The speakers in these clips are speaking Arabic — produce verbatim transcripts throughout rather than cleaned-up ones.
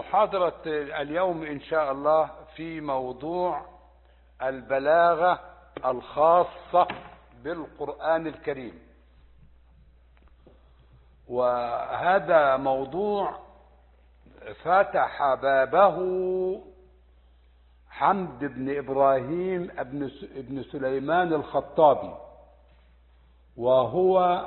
محاضرة اليوم إن شاء الله في موضوع البلاغة الخاصة بالقرآن الكريم، وهذا موضوع فتح بابه حمد بن إبراهيم بن سليمان الخطابي، وهو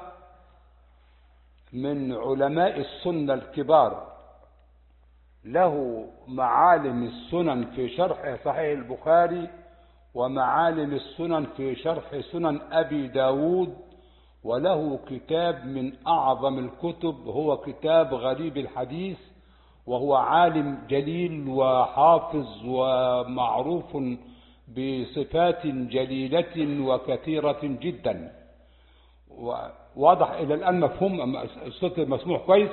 من علماء السنة الكبار، له معالم السنن في شرح صحيح البخاري، ومعالم السنن في شرح سنن أبي داود، وله كتاب من أعظم الكتب هو كتاب غريب الحديث، وهو عالم جليل وحافظ ومعروف بصفات جليلة وكثيرة جدا. واضح إلى الآن مفهوم؟ الصوت مسموع كويس؟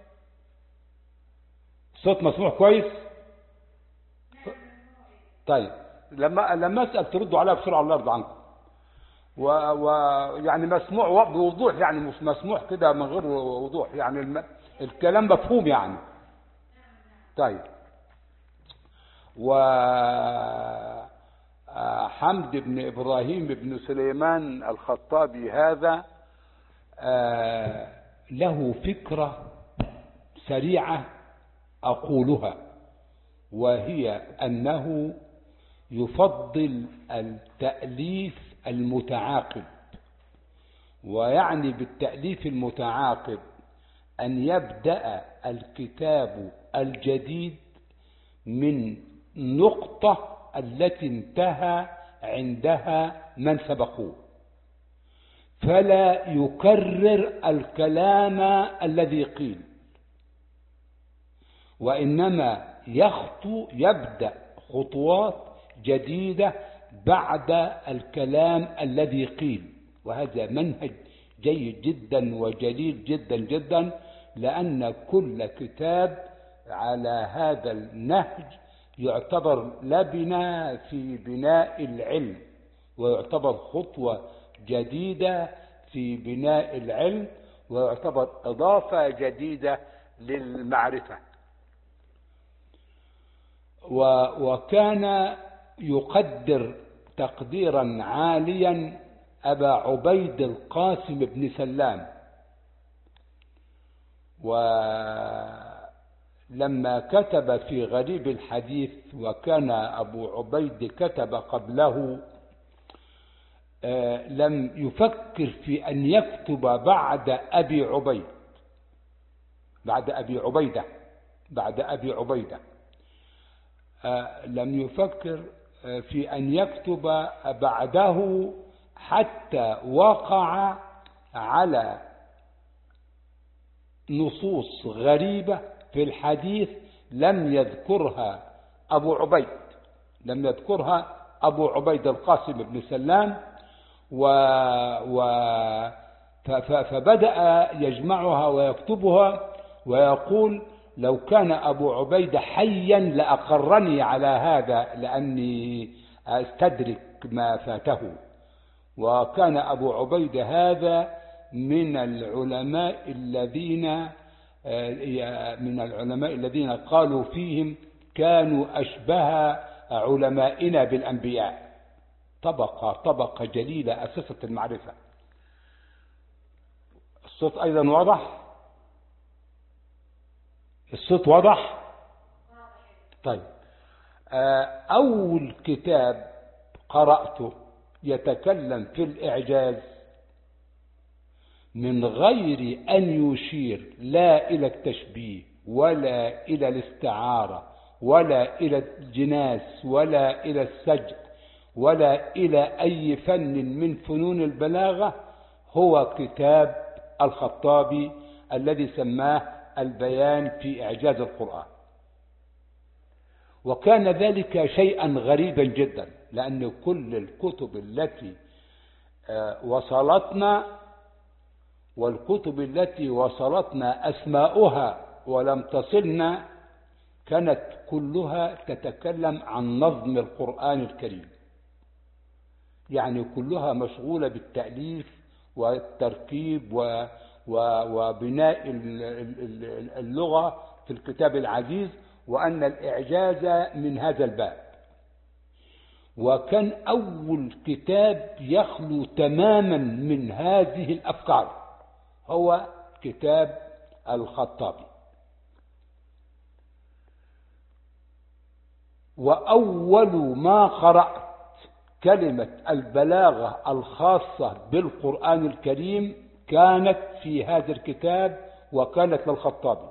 الصوت مسموع كويس؟ طيب، لما لما أسأل تردوا عليها بسرعة الله يرضى عنكم. ويعني مسموع بوضوح، يعني مش مسموع كده من غير وضوح، يعني الم... الكلام مفهوم يعني. طيب، وحمد بن إبراهيم بن سليمان الخطابي هذا له فكرة سريعة أقولها، وهي أنه يفضل التأليف المتعاقب. ويعني بالتأليف المتعاقب أن يبدأ الكتاب الجديد من نقطة التي انتهى عندها من سبقوه، فلا يكرر الكلام الذي قيل، وإنما يخطو يبدأ خطوات جديدة بعد الكلام الذي قيل. وهذا منهج جيد جدا وجليل جدا جدا، لأن كل كتاب على هذا النهج يعتبر لبنة في بناء العلم، ويعتبر خطوة جديدة في بناء العلم، ويعتبر إضافة جديدة للمعرفة. وكان يقدر تقديرا عاليا أبا عبيد القاسم بن سلام، ولما كتب في غريب الحديث، وكان أبو عبيد كتب قبله، لم يفكر في أن يكتب بعد أبي عبيد بعد أبي عبيدة بعد أبي عبيدة لم يفكر في أن يكتب بعده، حتى وقع على نصوص غريبة في الحديث لم يذكرها أبو عبيد لم يذكرها أبو عبيد القاسم بن سلام، و... و... فبدأ يجمعها ويكتبها، ويقول: لو كان أبو عبيدة حيا لأقرني على هذا، لأني أستدرك ما فاته. وكان أبو عبيدة هذا من العلماء الذين من العلماء الذين قالوا فيهم كانوا أشبه علمائنا بالأنبياء، طبقة طبقة جليلة أسست المعرفة. الصوت أيضا واضح؟ الصوت واضح؟ طيب، أول كتاب قرأته يتكلم في الإعجاز من غير أن يشير لا إلى التشبيه ولا إلى الاستعارة ولا إلى الجناس ولا إلى السجع ولا إلى أي فن من فنون البلاغة، هو كتاب الخطابي الذي سماه البيان في إعجاز القرآن. وكان ذلك شيئا غريبا جدا، لأن كل الكتب التي وصلتنا والكتب التي وصلتنا أسماؤها ولم تصلنا كانت كلها تتكلم عن نظم القرآن الكريم، يعني كلها مشغولة بالتأليف والتركيب وبناء اللغة في الكتاب العزيز، وأن الإعجاز من هذا الباب. وكان أول كتاب يخلو تماما من هذه الأفكار هو كتاب الخطابي. وأول ما قرأت كلمة البلاغة الخاصة بالقرآن الكريم كانت في هذا الكتاب، وكانت للخطابي.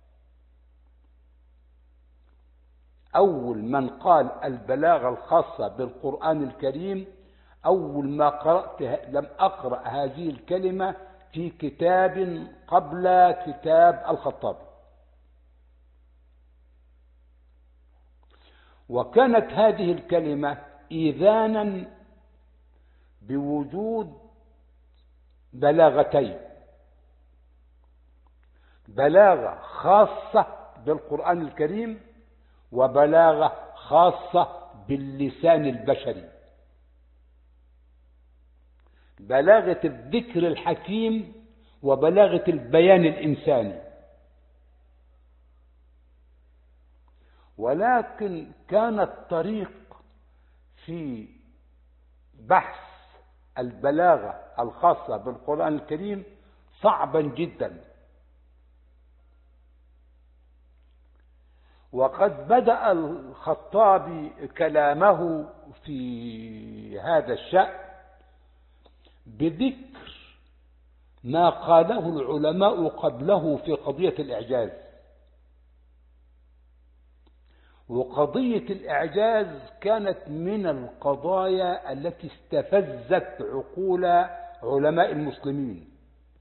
أول من قال البلاغة الخاصة بالقرآن الكريم، أول ما قرأت لم أقرأ هذه الكلمة في كتاب قبل كتاب الخطابي. وكانت هذه الكلمة إذانا بوجود بلاغتين: بلاغة خاصة بالقرآن الكريم، وبلاغة خاصة باللسان البشري. بلاغة الذكر الحكيم وبلاغة البيان الإنساني. ولكن كان الطريق في بحث البلاغة الخاصة بالقرآن الكريم صعبا جدا. وقد بدأ الخطابي كلامه في هذا الشأن بذكر ما قاله العلماء قبله في قضية الإعجاز. وقضية الإعجاز كانت من القضايا التي استفزت عقول علماء المسلمين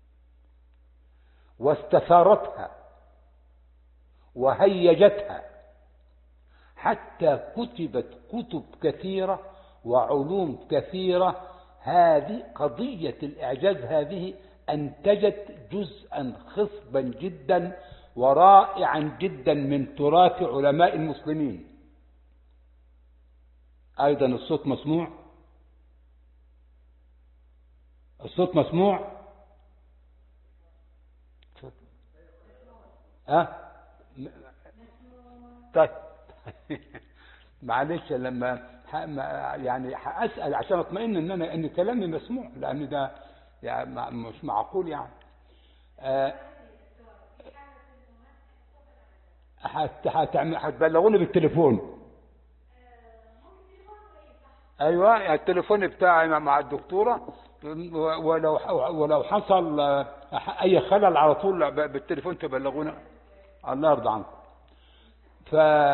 واستثارتها وهيجتها، حتى كتبت كتب كثيرة وعلوم كثيرة. هذه قضية الإعجاز هذه أنتجت جزءا خصبا جدا ورائعا جدا من تراث علماء المسلمين. أيضا الصوت مسموع؟ الصوت مسموع؟ أه؟ طيب معلش لما يعني أسأل عشان أطمئن إن أنا إن كلامي مسموع، لأن ده يعني مش معقول يعني. أه هتبلغوني بالتليفون. ايوه التليفون بتاعي مع الدكتوره، ولو ولو حصل اي خلل على طول بالتليفون تبلغونا. الله يرضى عنكم. ف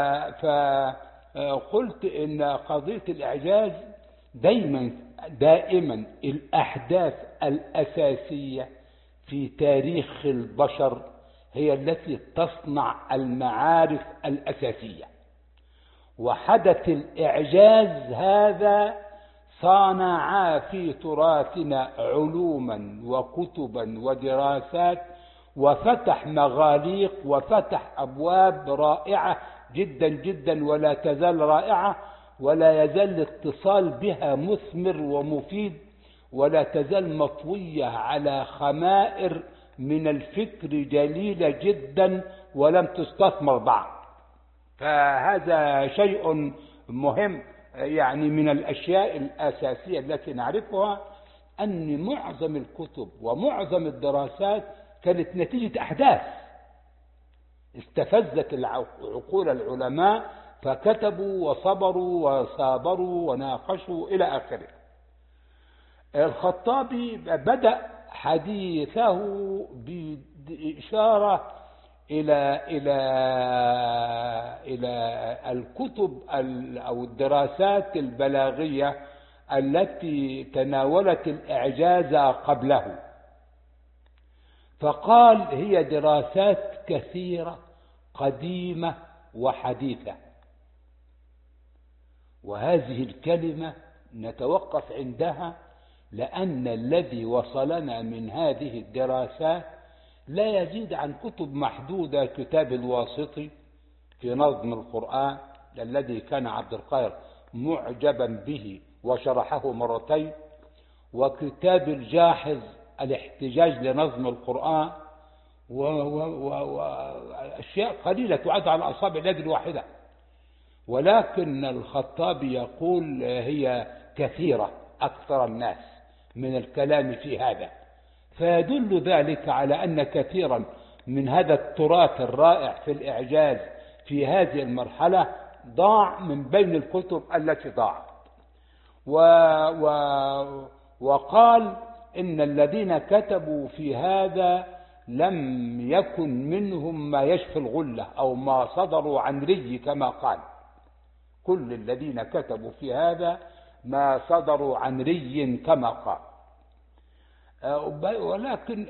فقلت ان قضيه الاعجاز دايما دائما الاحداث الاساسيه في تاريخ البشر هي التي تصنع المعارف الأساسية. وحدث الإعجاز هذا صنع في تراثنا علوما وكتبا ودراسات، وفتح مغاليق وفتح أبواب رائعة جدا جدا، ولا تزال رائعة، ولا يزال الاتصال بها مثمر ومفيد، ولا تزال مطوية على خمائر من الفكر جليلة جدا ولم تستثمر بعد. فهذا شيء مهم، يعني من الأشياء الأساسية التي نعرفها أن معظم الكتب ومعظم الدراسات كانت نتيجة أحداث استفزت عقول العلماء، فكتبوا وصبروا وصابروا وناقشوا إلى آخره. الخطابي بدأ حديثه بإشارة إلى إلى إلى الكتب أو الدراسات البلاغية التي تناولت الإعجاز قبله، فقال هي دراسات كثيرة قديمة وحديثة. وهذه الكلمة نتوقف عندها، لأن الذي وصلنا من هذه الدراسات لا يزيد عن كتب محدودة. كتاب الواسطي في نظم القرآن الذي كان عبد القاهر معجبا به وشرحه مرتين، وكتاب الجاحظ الاحتجاج لنظم القرآن، أشياء قليلة تعد على أصابع اليد الواحدة، ولكن الخطابي يقول هي كثيرة أكثر الناس من الكلام في هذا، فيدل ذلك على أن كثيرا من هذا التراث الرائع في الإعجاز في هذه المرحلة ضاع من بين الكتب التي ضاعت. و و وقال إن الذين كتبوا في هذا لم يكن منهم ما يشفي الغلة أو ما صدروا عن ري كما قال. كل الذين كتبوا في هذا ما صدروا عن ري كما قال. ولكن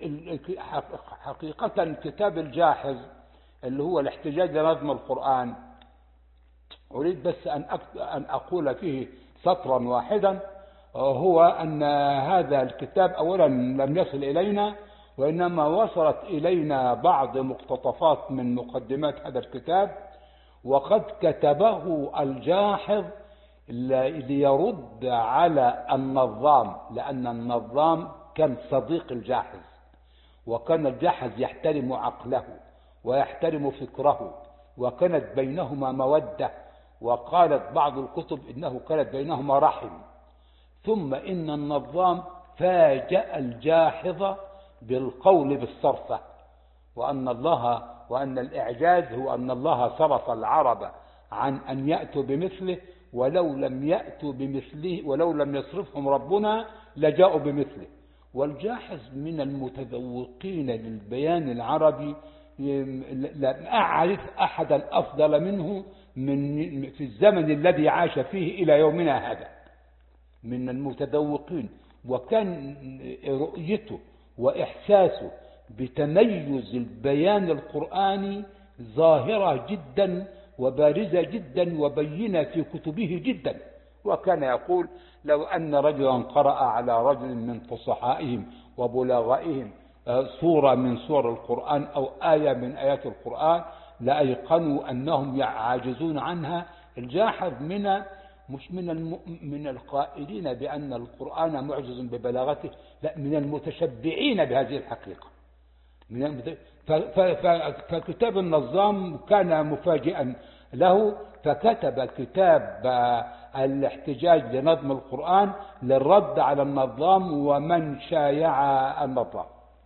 حقيقة كتاب الجاحظ اللي هو الاحتجاج لنظم القرآن، أريد بس أن أقول فيه سطرا واحدا، هو أن هذا الكتاب أولا لم يصل إلينا، وإنما وصلت إلينا بعض مقتطفات من مقدمات هذا الكتاب، وقد كتبه الجاحظ ليرد على النظام، لأن النظام كان صديق الجاحظ، وكان الجاحظ يحترم عقله ويحترم فكره، وكانت بينهما مودة، وقالت بعض الكتب إنه كانت بينهما رحم. ثم إن النظام فاجأ الجاحظ بالقول بالصرفة، وأن الله وأن الإعجاز هو أن الله صرف العرب عن أن يأتوا بمثله، ولو لم يأتوا بمثله ولو لم يصرفهم ربنا لجاءوا بمثله. والجاحظ من المتذوقين للبيان العربي، لم أعرف أحدا أفضل منه من في الزمن الذي عاش فيه إلى يومنا هذا، من المتذوقين. وكان رؤيته وإحساسه بتميز البيان القرآني ظاهرة جدا وبارزة جدا وبينة في كتبه جدا. وكان يقول: لو أن رجلا قرأ على رجل من فصحائهم وبلغائهم سورة من سور القرآن أو آية من آيات القرآن لأيقنوا أنهم عاجزون عنها. الجاحظ من مش من الم... من القائلين بأن القرآن معجز ببلاغته، لا، من المتشبعين بهذه الحقيقة. من المت... ف... ف... ف... فكتاب النظام كان مفاجئا له، فكتب كتاب الاحتجاج لنظم القرآن للرد على النظام ومن شايع النظام.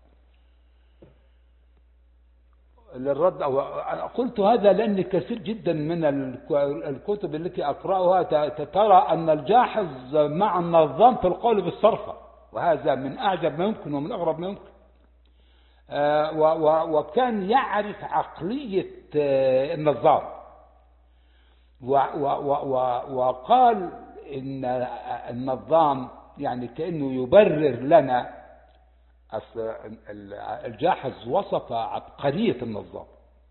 للرد قلت هذا لأن كثير جدا من الكتب التي أقرأها ترى أن الجاحظ مع النظام في القول بالصرفة، وهذا من أعجب ما يمكن ومن أغرب ما يمكن. وكان يعرف عقلية النظام، وقال إن النظام يعني كأنه يبرر لنا. أصل الجاحظ وصف عبقرية النظام،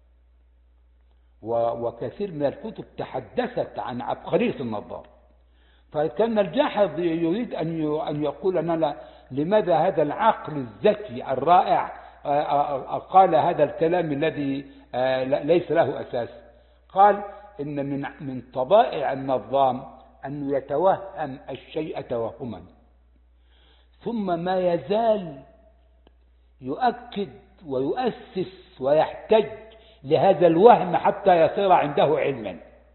وكثير من الكتب تحدثت عن عبقرية النظام. فكان الجاحظ يريد أن يقول لنا لماذا هذا العقل الذكي الرائع قال هذا الكلام الذي ليس له أساس. قال إن من من طبائع النظام أنه يتوهم الشيء توهما، ثم ما يزال يؤكد ويؤسس ويحتج لهذا الوهم حتى يصير عنده علما.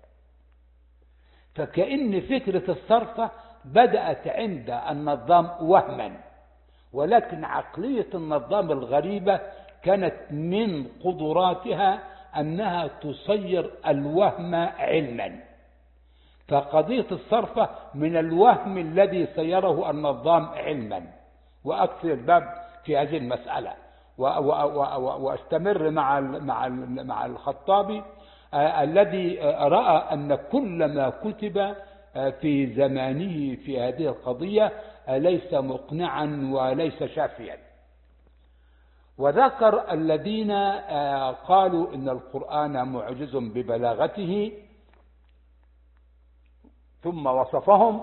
فكأن فكرة الصرفة بدأت عند النظام وهما، ولكن عقلية النظام الغريبة كانت من قدراتها أنها تصير الوهم علما. فقضية الصرفة من الوهم الذي صيره النظام علما. وأكثر الباب في هذه المسألة، واستمر مع مع مع الخطابي الذي رأى أن كل ما كتب في زمانه في هذه القضية ليس مقنعا وليس شافيا. وذكر الذين قالوا إن القرآن معجز ببلاغته، ثم وصفهم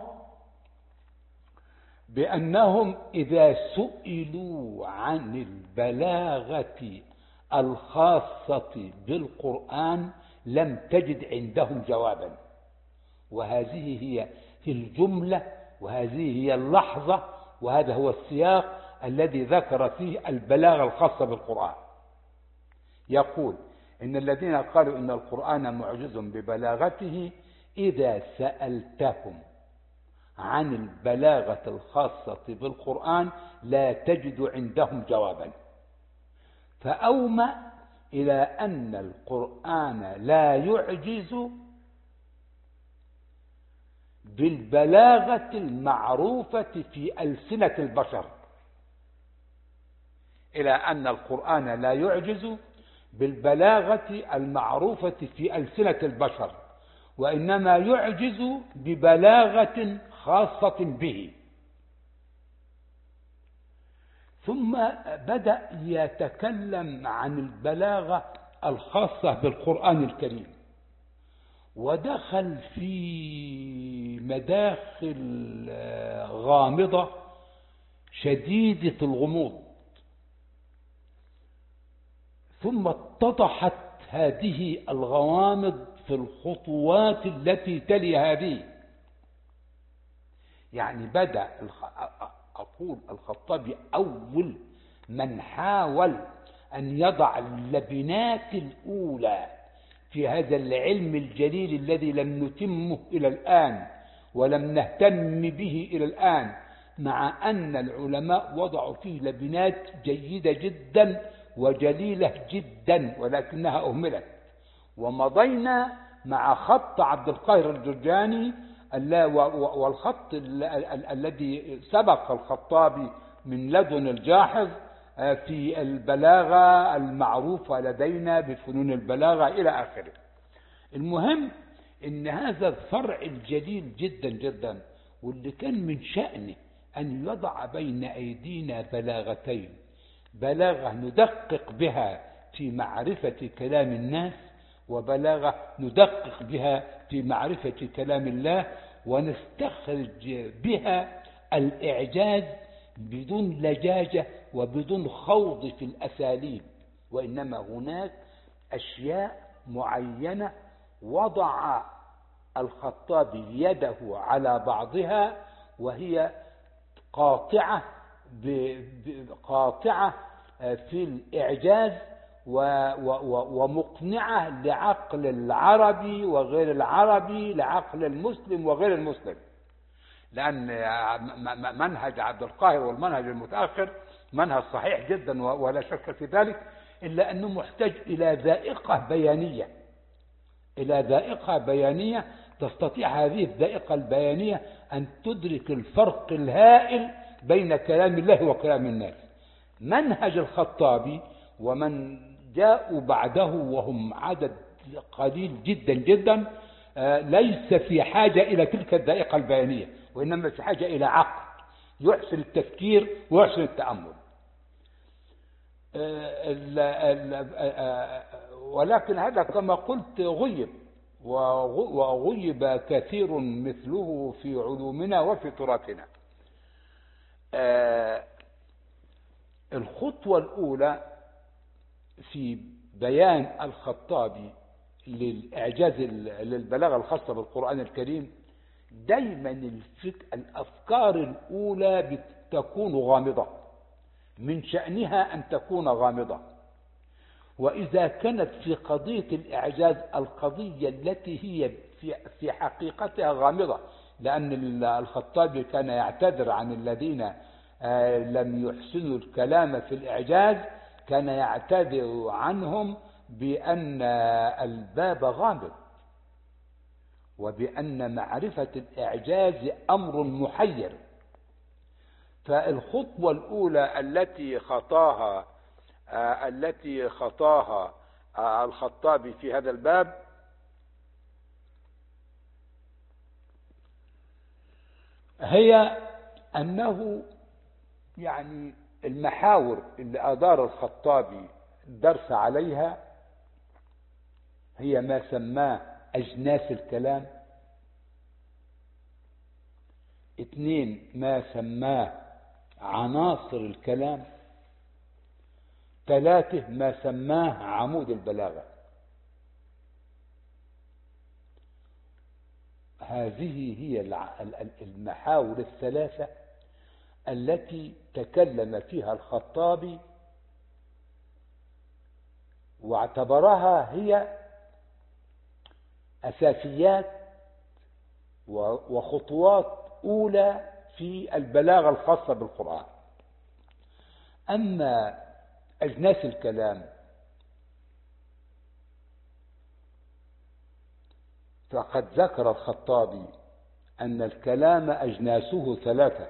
بأنهم إذا سئلوا عن البلاغة الخاصة بالقرآن لم تجد عندهم جوابا. وهذه هي في الجملة، وهذه هي اللحظة، وهذا هو السياق الذي ذكر فيه البلاغة الخاصة بالقرآن. يقول: إن الذين قالوا إن القرآن معجز ببلاغته إذا سألتهم عن البلاغة الخاصة بالقرآن لا تجد عندهم جوابا، فأومأ إلى أن القرآن لا يعجز بالبلاغة المعروفة في ألسنة البشر، إلى أن القرآن لا يعجز بالبلاغة المعروفة في ألسنة البشر، وإنما يعجز ببلاغة خاصة به. ثم بدأ يتكلم عن البلاغة الخاصة بالقرآن الكريم، ودخل في مداخل غامضة شديدة الغموض، ثم اتضحت هذه الغوامض في الخطوات التي تلي هذه. يعني بدأ أقول الخطابي أول من حاول أن يضع اللبنات الأولى في هذا العلم الجليل الذي لم نتمه إلى الآن ولم نهتم به إلى الآن، مع أن العلماء وضعوا فيه لبنات جيدة جدا وجليلة جدا ولكنها أهملت. ومضينا مع خط عبد القاهر الجرجاني والخط الذي سبق الخطابي من لدن الجاحظ في البلاغة المعروفة لدينا بفنون البلاغة إلى آخره. المهم إن هذا الفرع الجليل جدا جدا واللي كان من شأنه أن يضع بين أيدينا بلاغتين، بلاغة ندقق بها في معرفة كلام الناس، وبلاغة ندقق بها في معرفة كلام الله، ونستخرج بها الإعجاز بدون لجاجة وبدون خوض في الأساليب، وإنما هناك أشياء معينة وضع الخطابي يده على بعضها وهي قاطعة قاطعة في الإعجاز ومقنعة لعقل العربي وغير العربي، لعقل المسلم وغير المسلم. لأن منهج عبد القاهر والمنهج المتأخر منهج صحيح جدا ولا شك في ذلك، إلا أنه محتاج إلى ذائقة بيانية، إلى ذائقة بيانية تستطيع هذه الذائقة البيانية أن تدرك الفرق الهائل بين كلام الله وكلام الناس. منهج الخطابي ومن جاءوا بعده وهم عدد قليل جدا جدا ليس في حاجة إلى تلك الذائقة البيانية، وإنما في حاجة إلى عقل يحسن التفكير ويحسن التأمل. ولكن هذا كما قلت غيب، وغيب كثير مثله في علومنا وفي تراثنا. الخطوة الأولى في بيان الخطابي للإعجاز للبلاغة الخاصة بالقرآن الكريم، دايما الفك... الأفكار الأولى تكون غامضة، من شأنها أن تكون غامضة. وإذا كانت في قضية الإعجاز القضية التي هي في, في حقيقتها غامضة، لأن الخطابي كان يعتذر عن الذين لم يحسنوا الكلام في الإعجاز، كان يعتذر عنهم بأن الباب غامض، وبأن معرفة الإعجاز أمر محير. فالخطوة الأولى التي خطاها التي خطاها الخطابي في هذا الباب هي أنه يعني المحاور اللي أدار الخطابي درس عليها هي ما سماه أجناس الكلام، اثنين ما سماه عناصر الكلام، ثلاثة ما سماه عمود البلاغة. هذه هي المحاور الثلاثة التي تكلم فيها الخطابي واعتبرها هي أساسيات وخطوات أولى في البلاغة الخاصة بالقرآن. أما أجناس الكلام فقد ذكر الخطابي أن الكلام أجناسه ثلاثة: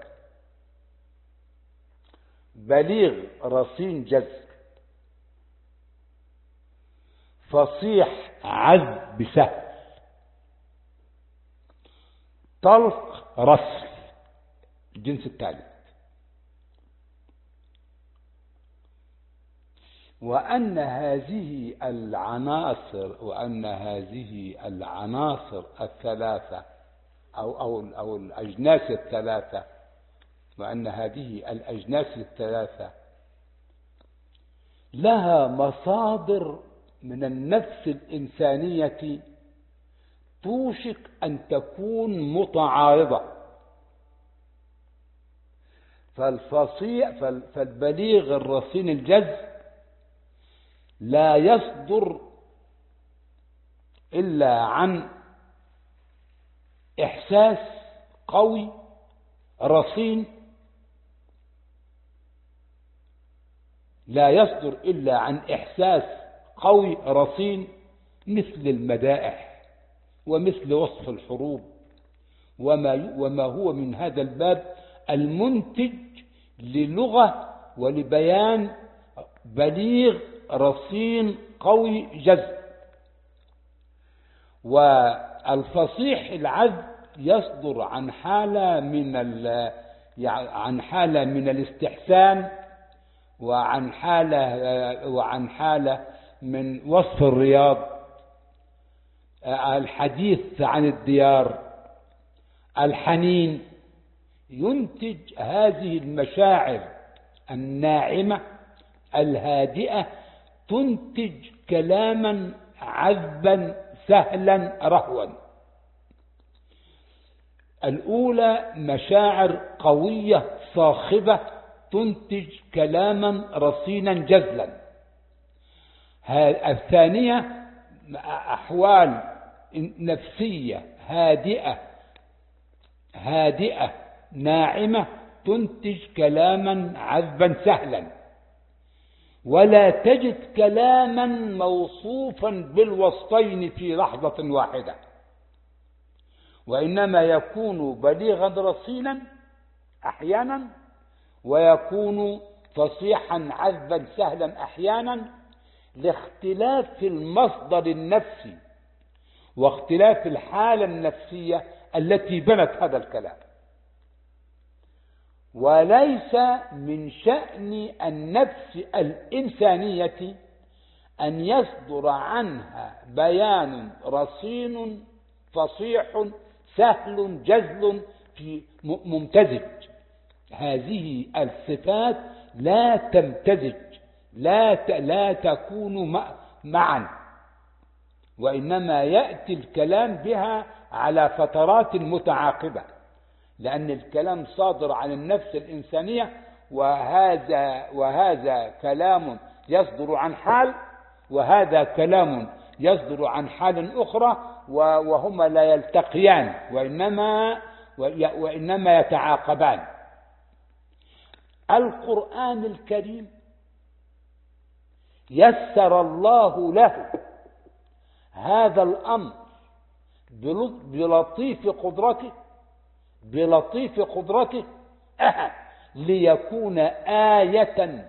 بليغ رصين جزم، فصيح عذب سهل، طلق رسل الجنس الثالث. وأن هذه العناصر وأن هذه العناصر الثلاثة أو أو أو الأجناس الثلاثة وأن هذه الأجناس الثلاثة لها مصادر من النفس الإنسانية توشك أن تكون متعارضة. فالفصيح فالبليغ الرصين الجذب لا يصدر إلا عن إحساس قوي رصين، لا يصدر إلا عن إحساس قوي رصين مثل المدائح ومثل وصف الحروب وما, وما هو من هذا الباب المنتج للغة ولبيان بليغ رصين قوي جذب. والفصيح العذب يصدر عن حالة من عن حالة من الاستحسان وعن حالة وعن حالة من وصف الرياض، الحديث عن الديار، الحنين. ينتج هذه المشاعر الناعمة الهادئة تنتج كلاما عذبا سهلا رهوا. الأولى مشاعر قوية صاخبة تنتج كلاما رصينا جزلا. الثانية أحوال نفسية هادئة هادئة ناعمة تنتج كلاما عذبا سهلا. ولا تجد كلاما موصوفا بالوصفين في لحظة واحدة، وإنما يكون بليغا رصينا أحيانا ويكون فصيحا عذبا سهلا أحيانا، لاختلاف المصدر النفسي واختلاف الحالة النفسية التي بنت هذا الكلام. وليس من شأن النفس الإنسانية أن يصدر عنها بيان رصين فصيح سهل جزل في ممتزج. هذه الصفات لا تمتزج، لا لا تكون معا، وإنما يأتي الكلام بها على فترات متعاقبة، لأن الكلام صادر عن النفس الإنسانية، وهذا وهذا كلام يصدر عن حال، وهذا كلام يصدر عن حال أخرى، وهما لا يلتقيان وإنما وإنما يتعاقبان. القرآن الكريم يسر الله له هذا الأمر بلطيف قدرته بلطيف قدرته أه ليكون آية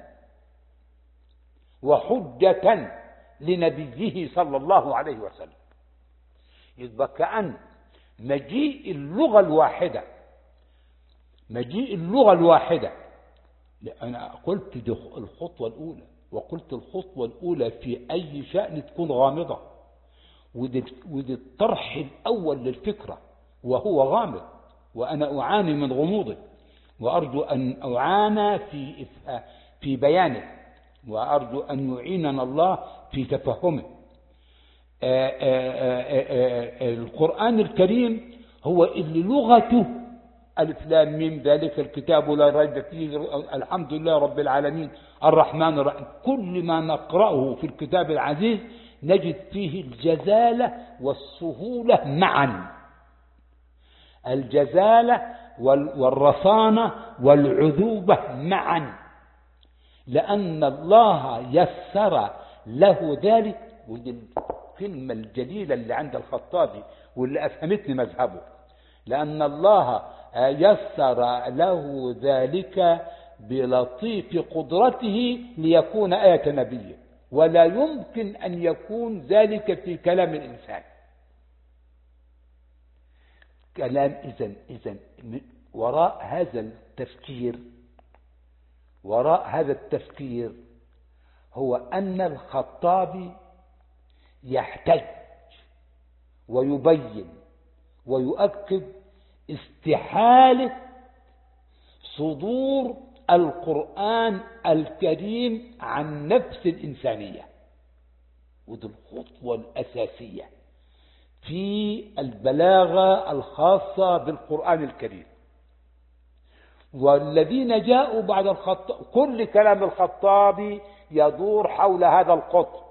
وحجة لنبيه صلى الله عليه وسلم. يبقى كأن مجيء اللغة الواحدة مجيء اللغة الواحدة أنا قلت دي الخطوة الأولى، وقلت الخطوة الأولى في أي شأن تكون غامضة، ودي الطرح الأول للفكرة وهو غامض، وأنا أعاني من غموضه، وأرجو أن أعانى في في بيانه، وأرجو أن يعيننا الله في تفهمه. آآ آآ القرآن الكريم هو اللي لغته ألف لام ميم ذلك الكتاب لا ريب فيه الحمد لله رب العالمين الرحمن الرحيم، كل ما نقرأه في الكتاب العزيز نجد فيه الجزالة والسهولة معا، الجزالة والرصانة والعذوبة معا، لأن الله يسر له ذلك. ودي الكلمة الجليلة اللي عند الخطابي واللي أفهمتني مذهبه، لأن الله يسر له ذلك بلطيف قدرته ليكون آية نبيه، ولا يمكن أن يكون ذلك في كلام الإنسان. كلام إذن إذن وراء هذا التفكير وراء هذا التفكير هو أن الخطابي يحتج ويبين ويؤكد استحالة صدور القرآن الكريم عن نفس الإنسانية، ودي الخطوة الأساسية في البلاغة الخاصة بالقرآن الكريم. والذين جاءوا بعد الخطاب، كل كلام الخطابي يدور حول هذا القطب،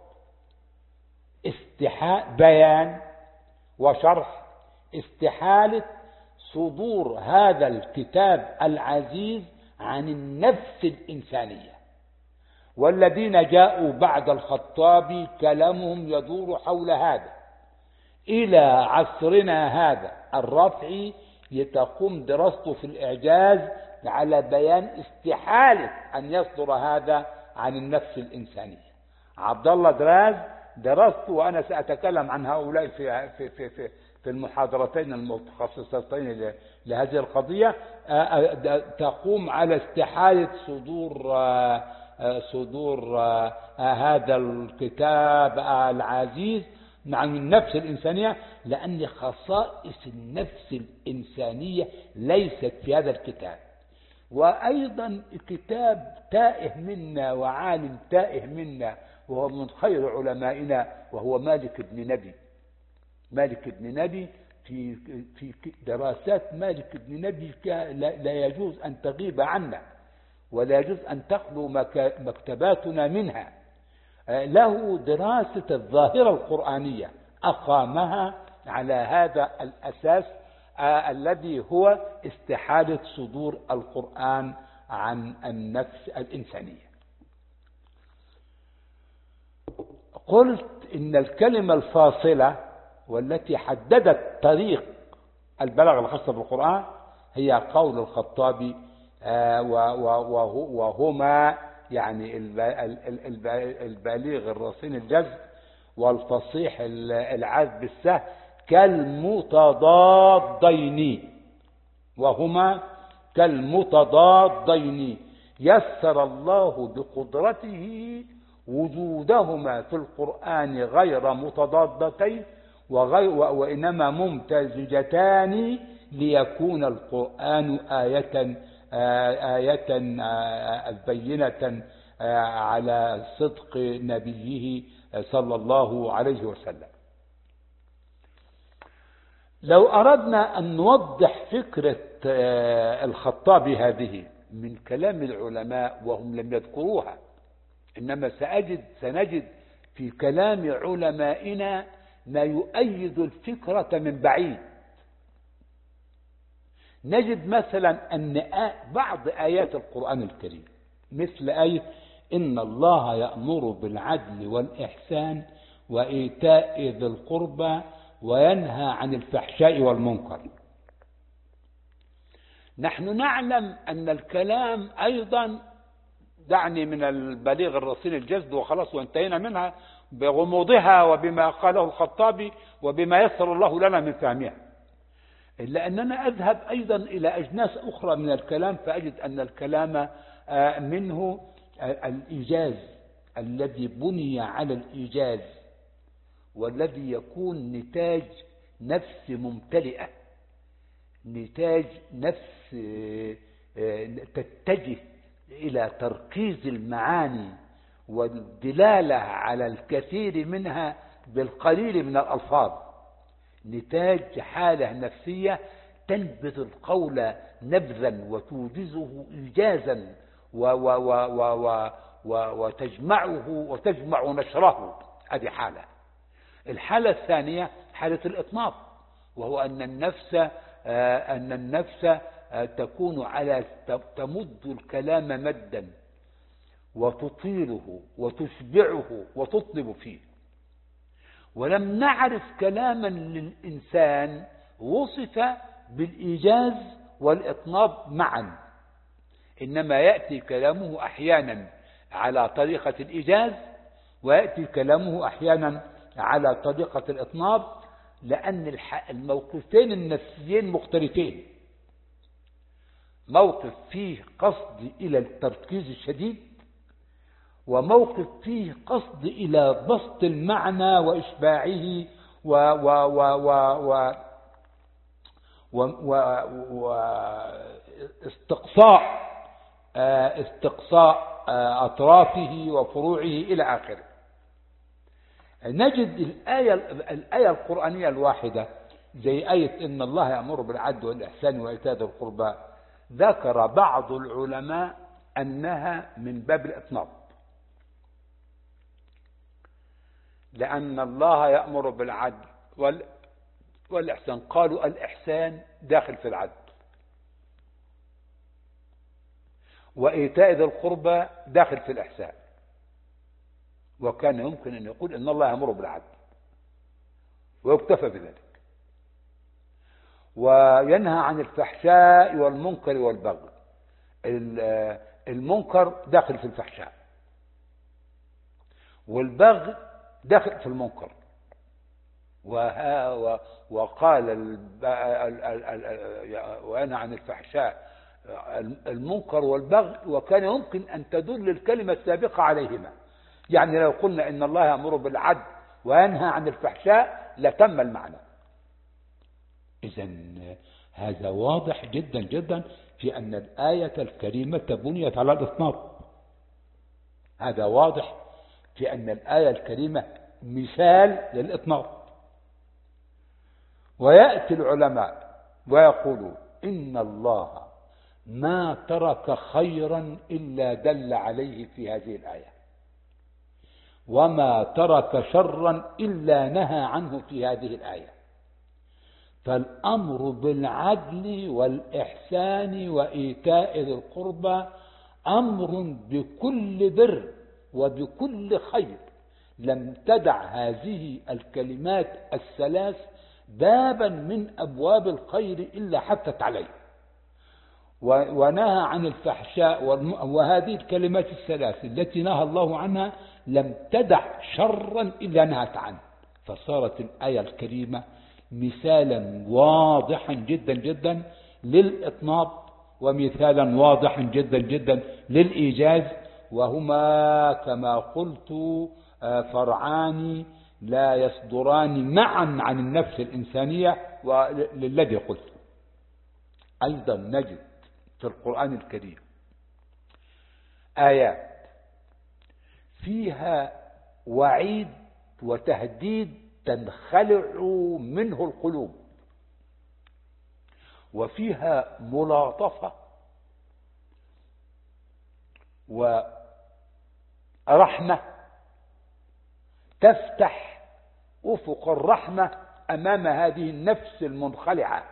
استحاء بيان وشرح استحالة صدور هذا الكتاب العزيز عن النفس الإنسانية. والذين جاءوا بعد الخطابي كلامهم يدور حول هذا. إلى عصرنا هذا الرفعي يتقوم دراسته في الإعجاز على بيان استحالة أن يصدر هذا عن النفس الإنسانية. عبد الله دراز درسته، وأنا سأتكلم عن هؤلاء في في في في, في المحاضرتين المتخصصتين لهذه القضية، تقوم على استحالة صدور صدور هذا الكتاب العزيز عن النفس الإنسانية، لأن خصائص النفس الإنسانية ليست في هذا الكتاب. وأيضا الكتاب تائه منا وعالم تائه منا، وهو من خير علمائنا، وهو مالك بن نبي. مالك بن نبي في في دراسات مالك بن نبي لا يجوز أن تغيب عنا، ولا يجوز أن تخلو مكتباتنا منها. له دراسة الظاهرة القرآنية أقامها على هذا الأساس آه الذي هو استحالة صدور القرآن عن النفس الإنسانية. قلت إن الكلمة الفاصلة والتي حددت طريق البلاغة الخاصة بالقرآن هي قول الخطابي آه وهما يعني البليغ الرصين الجزم والفصيح العذب السهل كالمتضادين، وهما كالمتضادين يسر الله بقدرته وجودهما في القرآن غير متضادتين وغير وإنما ممتزجتان ليكون القرآن آية آية بينة على صدق نبيه صلى الله عليه وسلم. لو أردنا أن نوضح فكرة الخطابي هذه من كلام العلماء وهم لم يذكروها، إنما سأجد سنجد في كلام علمائنا ما يؤيد الفكرة من بعيد. نجد مثلا أن بعض آيات القرآن الكريم مثل آية إن الله يأمر بالعدل والإحسان وإيتاء ذي القربى وينهى عن الفحشاء والمنكر. نحن نعلم أن الكلام أيضا، دعني من البليغ الرصين الجزد وخلاص وانتهينا منها بغموضها وبما قاله الخطابي وبما يسر الله لنا من فهمها، إلا أننا أذهب أيضا إلى أجناس أخرى من الكلام فأجد أن الكلام منه الإيجاز الذي بني على الإيجاز، والذي يكون نتاج نفس ممتلئة، نتاج نفس تتجه إلى تركيز المعاني والدلالة على الكثير منها بالقليل من الألفاظ، نتاج حالة نفسية تنبذ القول نبذا وتوجزه إيجازا و و و و و وتجمعه وتجمع نشره. هذه حالة. الحالة الثانية حالة الإطناب، وهو أن النفس أن النفس تكون على تمد الكلام مدا وتطيله وتشبعه وتطلب فيه. ولم نعرف كلاما للإنسان وصف بالإيجاز والإطناب معا، إنما يأتي كلامه أحيانا على طريقة الإيجاز، ويأتي كلامه أحيانا على طريقة الإطناب، لأن الموقفين النفسيين مختلفين. موقف فيه قصد إلى التركيز الشديد، وموقف فيه قصد إلى بسط المعنى وإشباعه و و و و و و واستقصاء استقصاء أطرافه وفروعه إلى آخره. نجد الآية الآية القرآنية الواحدة زي آية إن الله يأمر بالعدل والإحسان وإيتاء ذي القربى، ذكر بعض العلماء أنها من باب الإطناب، لأن الله يأمر بالعدل والإحسان، قالوا الإحسان داخل في العدل، وإيتاء ذي القربى داخل في الإحسان. وكان يمكن أن يقول إن الله يأمر بالعدل ويكتفى بذلك، وينهى عن الفحشاء والمنكر والبغي. المنكر داخل في الفحشاء، والبغي داخل في المنكر. وقال وينهى عن الفحشاء المنكر والبغي، وكان يمكن أن تدل الكلمة السابقة عليهما. يعني لو قلنا إن الله يأمر بالعدل وينهى عن الفحشاء لتم المعنى. إذن هذا واضح جدا جدا في أن الآية الكريمة بنيت على الإطناب. هذا واضح في أن الآية الكريمة مثال للإطناب. ويأتي العلماء ويقولون إن الله ما ترك خيرا إلا دل عليه في هذه الآية، وما ترك شرا إلا نهى عنه في هذه الآية. فالأمر بالعدل والإحسان وإيتاء ذي القربى أمر بكل بر وبكل خير. لم تدع هذه الكلمات الثلاث بابا من أبواب الخير إلا حثت عليه، ونهى عن الفحشاء. وهذه الكلمات الثلاث التي نهى الله عنها لم تدع شرا إلا نهت عنه. فصارت الآية الكريمة مثالا واضحا جدا جدا للإطناب، ومثالا واضحا جدا جدا للإيجاز، وهما كما قلت فرعان لا يصدران معا عن النفس الإنسانية. وللذي قلت أيضا نجد في القرآن الكريم آيات فيها وعيد وتهديد تنخلع منه القلوب، وفيها ملاطفة ورحمة تفتح أفق الرحمة أمام هذه النفس المنخلعة.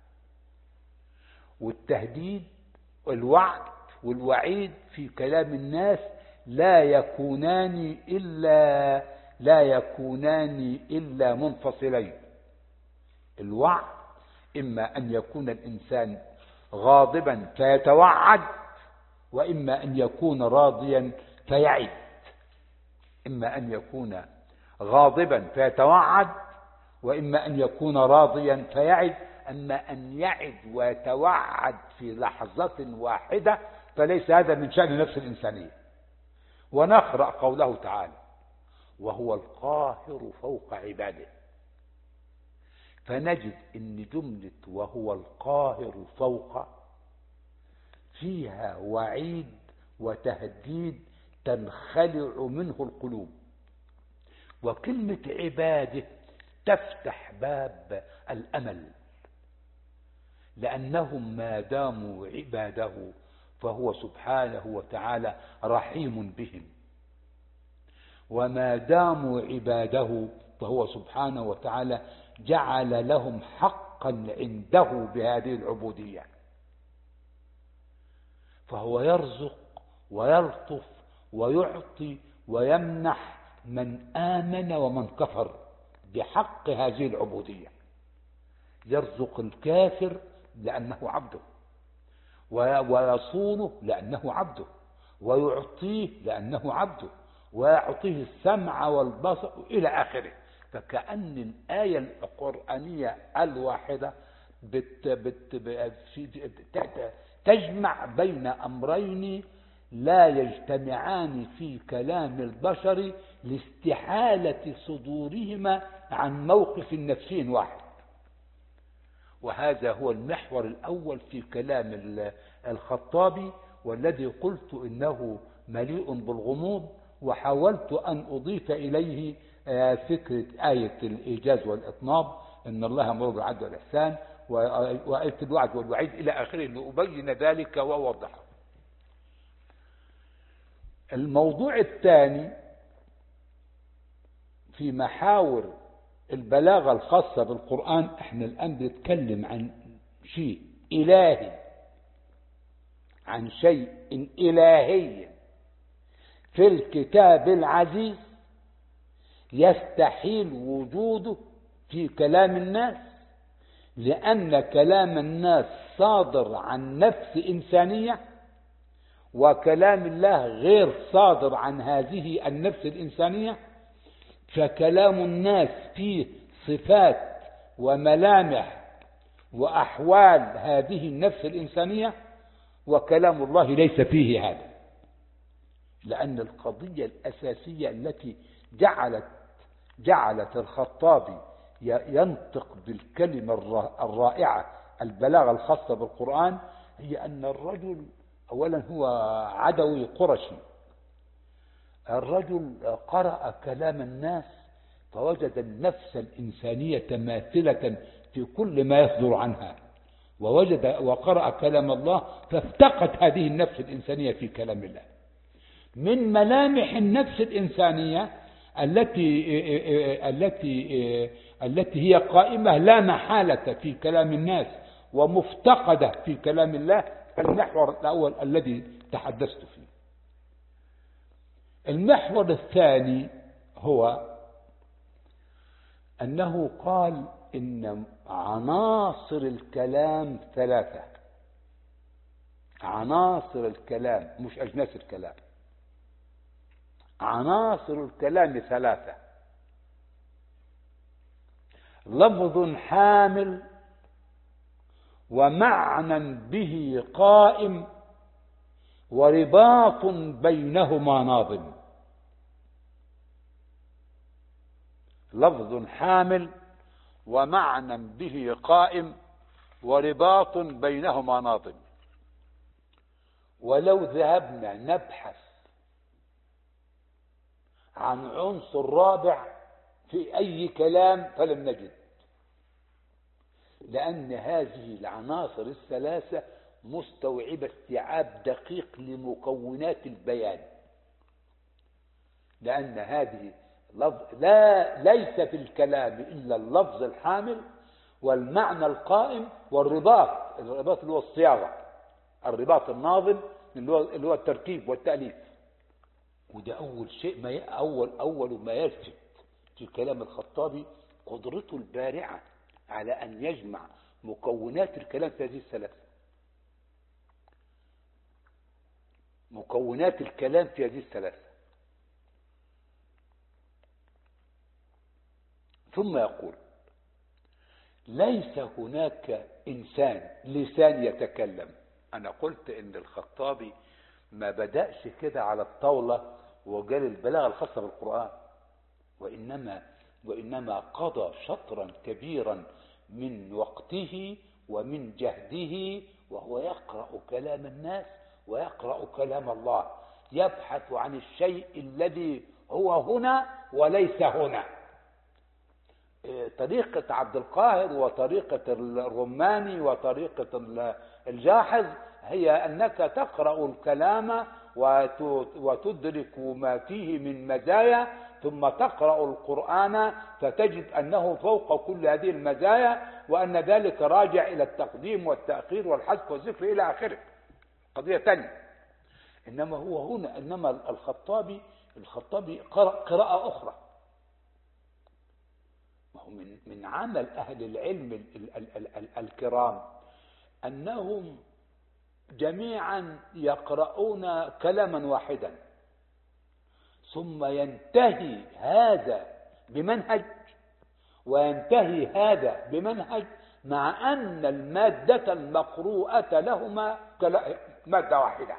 والتهديد والوعد والوعيد في كلام الناس لا يكونان إلا لا يكونان إلا منفصلين. الوعد إما أن يكون الإنسان غاضبا فيتوعد، وإما أن يكون راضيا فيعد. إما أن يكون غاضبا فيتوعد، وإما أن يكون راضيا فيعد. أما أن يعد ويتوعد في لحظة واحدة فليس هذا من شأن النفس الإنسانية. ونقرأ قوله تعالى وهو القاهر فوق عباده، فنجد أن جملة وهو القاهر فوق فيها وعيد وتهديد تنخلع منه القلوب. وكلمة عباده تفتح باب الأمل، لأنهم ما داموا عباده فهو سبحانه وتعالى رحيم بهم، وما داموا عباده فهو سبحانه وتعالى جعل لهم حقا عنده بهذه العبودية، فهو يرزق ويلطف ويعطي ويمنح من آمن ومن كفر بحق هذه العبودية. يرزق الكافر لأنه عبده، ويصونه لأنه عبده، ويعطيه لأنه عبده، ويعطيه السمع والبصر إلى آخره. فكأن الآية القرآنية الواحدة بت بت بت تجمع بين أمرين لا يجتمعان في كلام البشر لاستحالة صدورهما عن موقف نفسي واحد. وهذا هو المحور الأول في كلام الخطابي، والذي قلت إنه مليء بالغموض، وحاولت أن أضيف إليه فكرة آية الإيجاز والإطناب، إن الله أمر بالعدل والإحسان، وآية الوعد والوعيد إلى آخره، لأبين ذلك وأوضحه. الموضوع الثاني في محاور البلاغة الخاصة بالقرآن، احنا الآن بنتكلم عن شيء إلهي، عن شيء إلهي في الكتاب العزيز يستحيل وجوده في كلام الناس، لأن كلام الناس صادر عن نفس إنسانية، وكلام الله غير صادر عن هذه النفس الإنسانية. فكلام الناس فيه صفات وملامح وأحوال هذه النفس الإنسانية، وكلام الله ليس فيه هذا، لأن القضية الأساسية التي جعلت جعلت الخطابي ينطق بالكلمة الرائعة البلاغة الخاصة بالقرآن هي أن الرجل أولا هو عدوي قرشي. الرجل قرأ كلام الناس فوجد النفس الإنسانية ماثلة في كل ما يصدر عنها، ووجد وقرأ كلام الله فافتقد هذه النفس الإنسانية في كلام الله. من ملامح النفس الإنسانية التي التي التي هي قائمة لا محالة في كلام الناس ومفتقدة في كلام الله المحور الأول الذي تحدثت فيه. المحور الثاني هو أنه قال إن عناصر الكلام ثلاثة. عناصر الكلام مش أجناس الكلام، عناصر الكلام ثلاثة: لفظ حامل، ومعنى به قائم، ورباط بينهما ناظم. لفظ حامل ومعنى به قائم ورباط بينهما ناظم. ولو ذهبنا نبحث عن عنصر رابع في أي كلام فلم نجد، لأن هذه العناصر الثلاثة مستوعبة استيعاب دقيق لمكونات البيان، لأن هذه لا ليس في الكلام إلا اللفظ الحامل والمعنى القائم والرباط. الرباط اللي هو الصياغة، الرباط الناظم اللي هو اللي هو التركيب والتأليف. وده أول شيء ما أول أول ما يلفت في كلام الخطابي قدرته البارعة على أن يجمع مكونات الكلام في هذه الثلاثة. مكونات الكلام في هذه الثلاثة. ثم يقول: ليس هناك إنسان لسان يتكلم. أنا قلت إن الخطابي ما بدأش كده على الطاولة وقال البلاغة الخاصة بالقرآن، وإنما وإنما قضى شطرا كبيرا من وقته ومن جهده وهو يقرأ كلام الناس ويقرأ كلام الله، يبحث عن الشيء الذي هو هنا وليس هنا. طريقة عبد القاهر وطريقة الرماني وطريقة الجاحظ هي أنك تقرأ الكلام وتدرك ما فيه من مزايا، ثم تقرأ القرآن فتجد أنه فوق كل هذه المزايا، وأن ذلك راجع إلى التقديم والتأخير والحذف والذكر إلى آخره، قضية ثانية. إنما هو هنا، إنما الخطابي الخطابي قرأ قراءة أخرى. من من عمل أهل العلم ال ال ال ال الكرام أنهم جميعا يقرؤون كلاما واحدا، ثم ينتهي هذا بمنهج وينتهي هذا بمنهج، مع أن المادة المقروءة لهما مادة واحدة.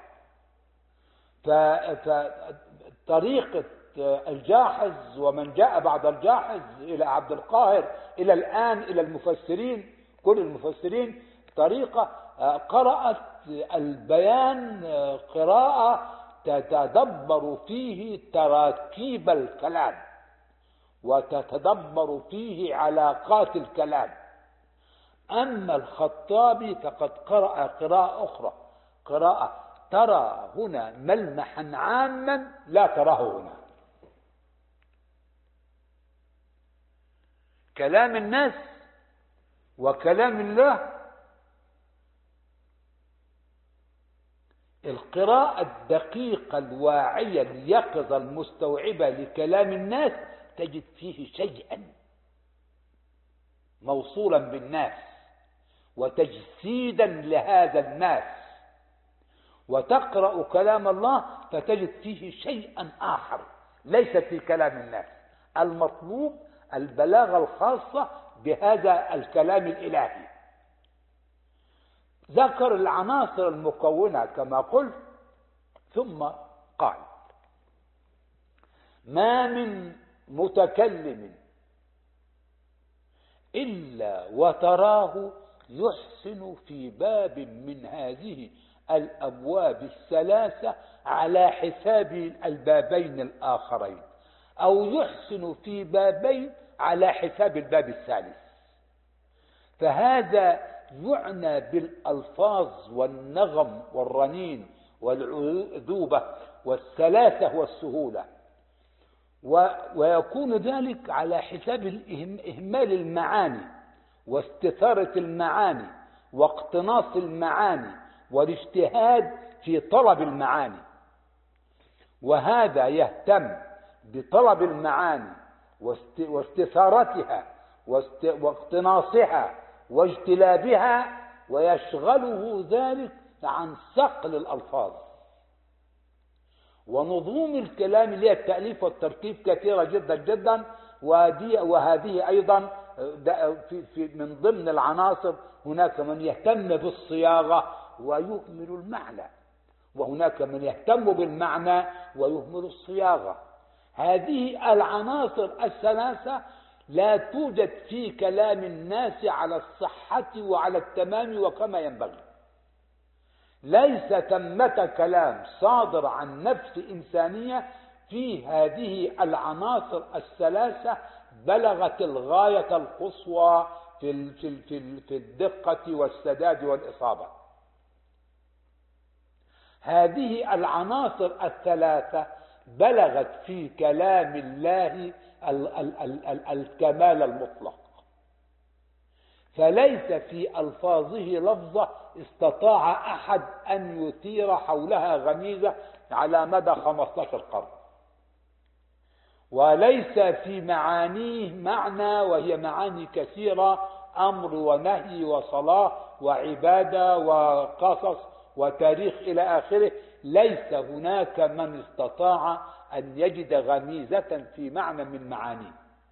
فطريقة الجاحظ ومن جاء بعد الجاحظ إلى عبد القاهر إلى الآن إلى المفسرين، كل المفسرين، طريقة قرأت البيان قراءة تتدبر فيه تراكيب الكلام وتتدبر فيه علاقات الكلام. أما الخطابي فقد قرأ قراءة أخرى، قراءة ترى هنا ملمحا عاما لا تراه هنا. كلام الناس وكلام الله، القراءة الدقيقة الواعية اليقظة المستوعبة لكلام الناس تجد فيه شيئا موصولا بالناس وتجسيدا لهذا الناس، وتقرأ كلام الله فتجد فيه شيئا آخر ليس في كلام الناس. المطلوب البلاغة الخاصة بهذا الكلام الإلهي. ذكر العناصر المكونة كما قلت، ثم قال: ما من متكلم إلا وتراه يحسن في باب من هذه الأبواب الثلاثة على حساب البابين الآخرين، أو يحسن في بابين على حساب الباب الثالث. فهذا يعنى بالألفاظ والنغم والرنين والعذوبة والسلاسة والسهولة، ويكون ذلك على حساب إهمال المعاني واستثارة المعاني واقتناص المعاني والاجتهاد في طلب المعاني. وهذا يهتم بطلب المعاني واستثارتها واقتناصها واجتلابها، ويشغله ذلك عن صقل الألفاظ. ونظم الكلام اللي هي التأليف والتركيب كثيرة جدا جدا، وهذه أيضا في في من ضمن العناصر. هناك من يهتم بالصياغة ويهمل المعنى، وهناك من يهتم بالمعنى ويهمل الصياغة. هذه العناصر الثلاثة لا توجد في كلام الناس على الصحة وعلى التمام وكما ينبغي. ليس ثمة كلام صادر عن نفس إنسانية في هذه العناصر الثلاثة بلغت الغاية القصوى في في في الدقة والسداد والإصابة. هذه العناصر الثلاثة بلغت في كلام الله ال ال ال ال الكمال المطلق، فليس في ألفاظه لفظة استطاع أحد أن يثير حولها غميزة على مدى خمسة عشر قرن، وليس في معانيه معنى وهي معاني كثيرة، أمر ونهي وصلاة وعبادة وقصص وتاريخ إلى آخره. ليس هناك من استطاع أن يجد غميزة في معنى من معانيه.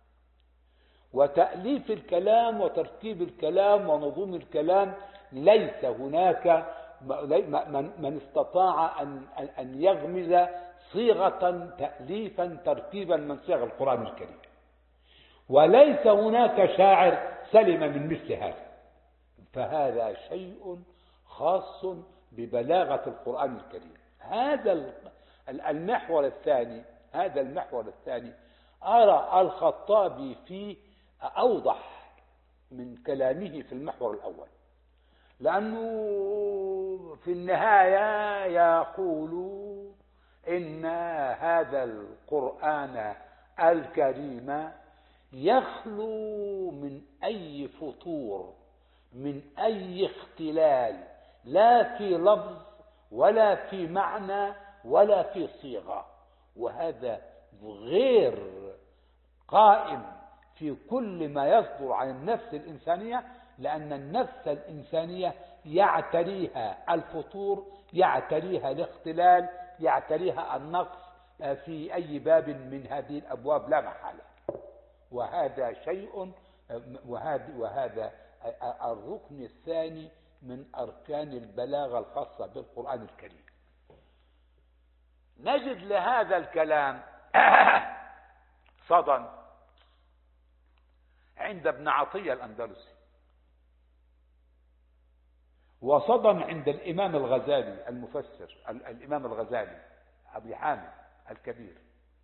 وتأليف الكلام وترتيب الكلام ونظم الكلام ليس هناك من استطاع أن يغمز صيغة تأليفا ترتيبا من صيغ القرآن الكريم. وليس هناك شاعر سلم من مثل هذا. فهذا شيء خاص ببلاغة القرآن الكريم. هذا المحور الثاني هذا المحور الثاني أرى الخطابي فيه أوضح من كلامه في المحور الأول، لأنه في النهاية يقول إن هذا القرآن الكريم يخلو من أي فطور، من أي اختلال، لا في لفظ ولا في معنى ولا في صيغة. وهذا غير قائم في كل ما يصدر عن النفس الإنسانية، لأن النفس الإنسانية يعتريها الفطور، يعتريها الاختلال، يعتريها النقص في أي باب من هذه الأبواب لا محالة. وهذا شيء، وهذا, وهذا الركن الثاني من أركان البلاغة الخاصة بالقرآن الكريم. نجد لهذا الكلام صدى عند ابن عطية الأندلسي، وصدى عند الإمام الغزالي المفسر، الإمام الغزالي أبي حامد الكبير.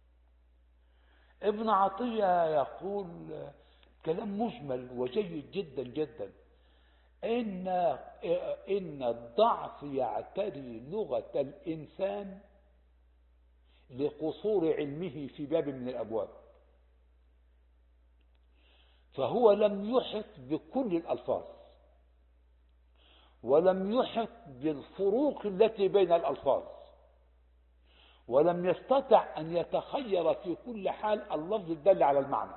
ابن عطية يقول كلام مجمل وجيد جدا جدا، إن إن الضعف يعتري لغة الإنسان لقصور علمه في باب من الأبواب، فهو لم يحط بكل الألفاظ، ولم يحط بالفروق التي بين الألفاظ، ولم يستطع أن يتخير في كل حال اللفظ الدال على المعنى،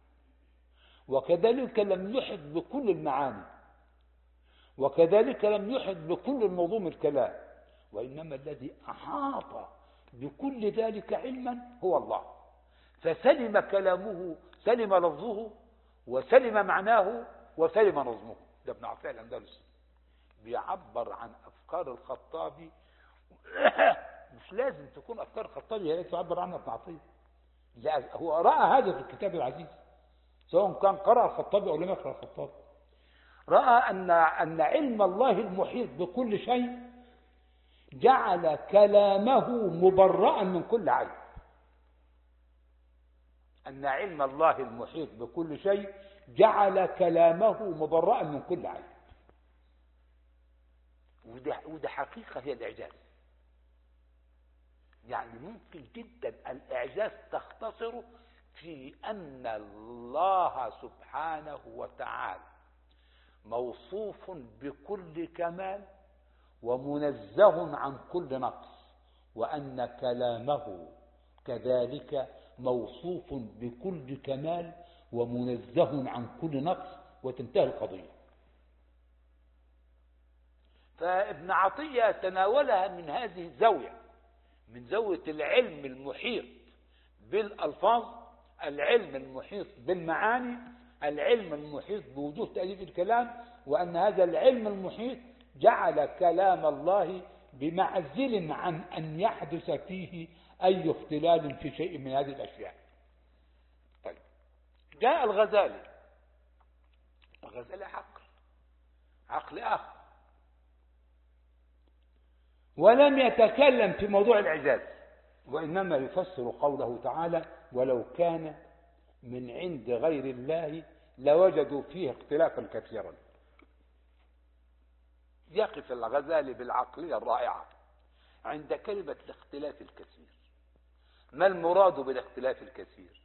وكذلك لم يحط بكل المعاني، وكذلك لم يحط بكل نظم الكلام، وإنما الذي أحاط بكل ذلك علما هو الله. فسلم كلامه، سلم لفظه، وسلم معناه، وسلم نظمه. ده ابن عطية الأندلسي بيعبر عن أفكار الخطابي. مش لازم تكون أفكار الخطابي هي التي تعبر عنها ابن عطية، لا، هو رأى هذا في الكتاب العزيز، سواء كان قرأ الخطابي أو لم يقرأ الخطابي. رأى أن أن علم الله المحيط بكل شيء جعل كلامه مبرأ من كل عيب. أن علم الله المحيط بكل شيء جعل كلامه مبرأ من كل عيب. وده, وده حقيقة هي الإعجاز. يعني ممكن جدا الإعجاز تختصر في أن الله سبحانه وتعالى موصوف بكل كمال ومنزه عن كل نقص، وأن كلامه كذلك موصوف بكل كمال ومنزه عن كل نقص، وتنتهي القضية. فابن عطية تناولها من هذه الزاوية، من زاوية العلم المحيط بالألفاظ، العلم المحيط بالمعاني، العلم المحيط بوجوه تأليف الكلام، وأن هذا العلم المحيط جعل كلام الله بمعزل عن أن يحدث فيه أي اختلال في شيء من هذه الأشياء. طيب، جاء الغزالي. الغزالي عقل عقل آخر، ولم يتكلم في موضوع الإعجاز، وإنما يفسر قوله تعالى: ولو كان من عند غير الله لوجدوا فيه اختلافا كثيرا. يقف الغزالي بالعقلية الرائعة عند كلمة الاختلاف الكثير. ما المراد بالاختلاف الكثير؟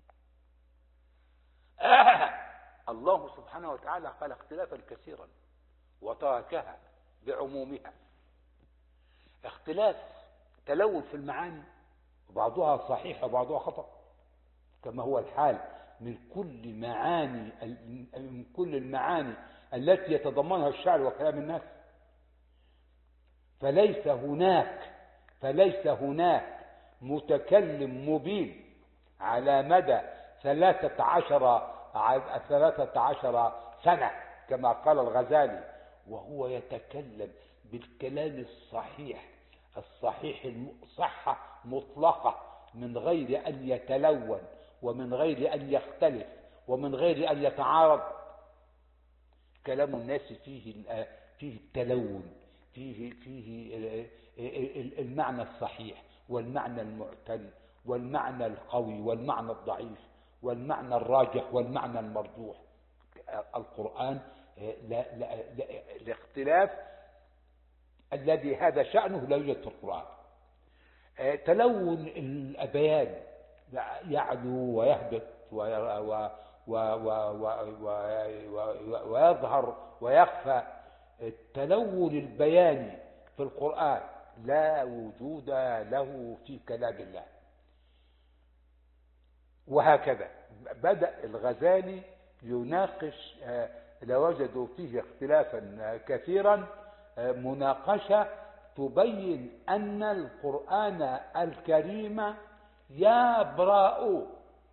آه الله سبحانه وتعالى قال اختلافا كثيرا وتركها بعمومها. اختلاف تلون في المعاني، وبعضها صحيح وبعضها خطأ، كما هو الحال من كل معاني من كل المعاني التي يتضمنها الشعر وكلام الناس. فليس هناك فليس هناك متكلم مبين على مدى ثلاثة عشر ثلاثة عشر سنة كما قال الغزالي، وهو يتكلم بالكلام الصحيح الصحيح صحة مطلقة، من غير أن يتلون، ومن غير أن يختلف، ومن غير أن يتعارض. كلام الناس فيه فيه التلون، فيه فيه المعنى الصحيح والمعنى المعتل والمعنى القوي والمعنى الضعيف والمعنى الراجح والمعنى المرجوح. القرآن لا لا لا الاختلاف الذي هذا شأنه لا يوجد في القرآن. تلون البيان يعلو ويهبط ويظهر ويخفى. التلون البياني في القرآن لا وجود له في كلام الله. وهكذا بدأ الغزالي يناقش، لوجدوا فيه اختلافا كثيرا، مناقشة تبين أن القرآن الكريم يبرأ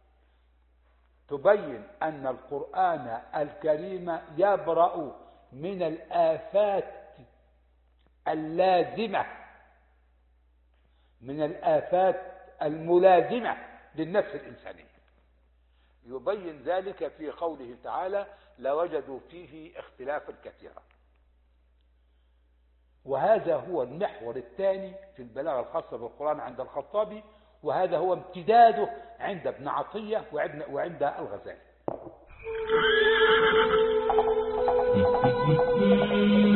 تبين أن القرآن الكريم يبرأ من الآفات اللازمة من الآفات الملازمة للنفس الإنسانية. يبين ذلك في قوله تعالى: لوجدوا فيه اختلافا كثيرا. وهذا هو المحور الثاني في البلاغة الخاصة بالقرآن عند الخطابي، وهذا هو امتداده عند ابن عطية وعند الغزالي.